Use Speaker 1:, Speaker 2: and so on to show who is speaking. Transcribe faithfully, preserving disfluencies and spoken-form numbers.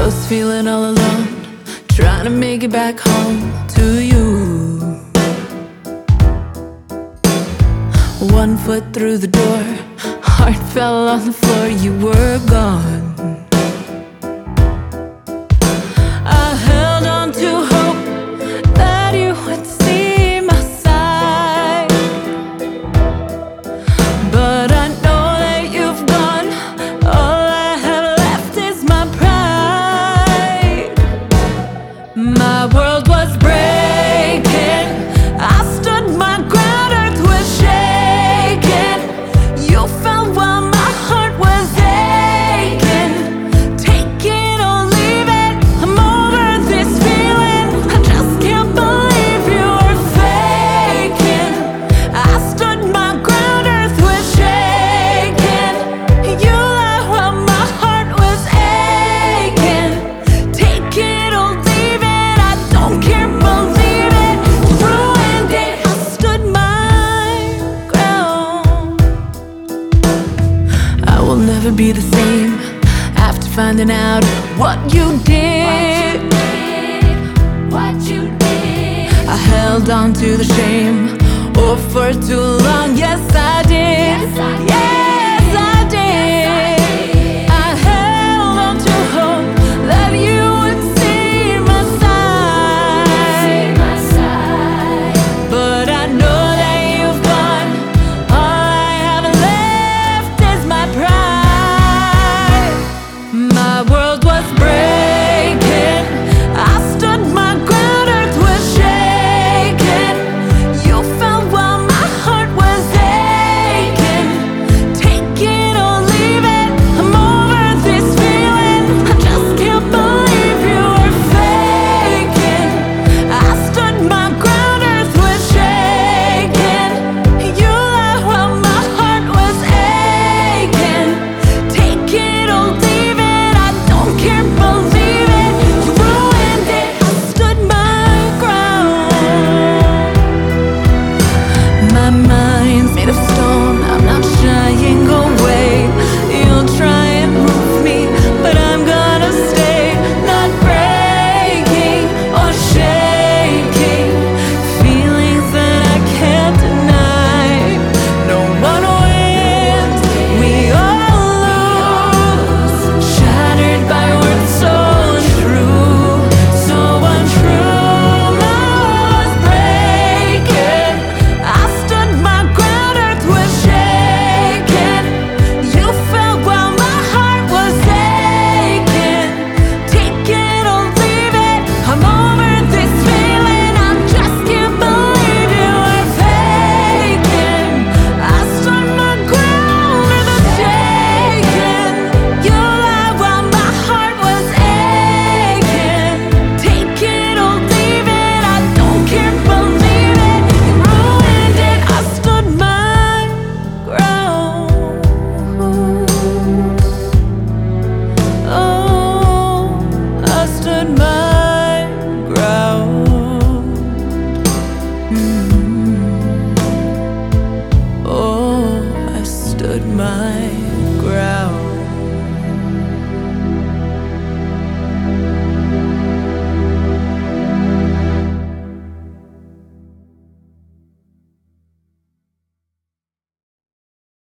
Speaker 1: was feeling all alone, trying to make it back home to you. One foot through the door, heart fell on the floor, you were gone. I held on to hope that you would see my side, but I know that you've gone. All I have left is my pride. My world was breaking, I stood my ground, earth was shaking. You fell while my heart was aching. Take it or leave it, I'm over this feeling. I just can't believe you were faking. I stood my ground, earth was shaking. You lied while my heart was aching. Take it or leave it, I don't care, believe it. You ruined it, I stood my ground. I will never be the same after finding out what you did. What you did. I held on to the shame, oh, for too long. Yes,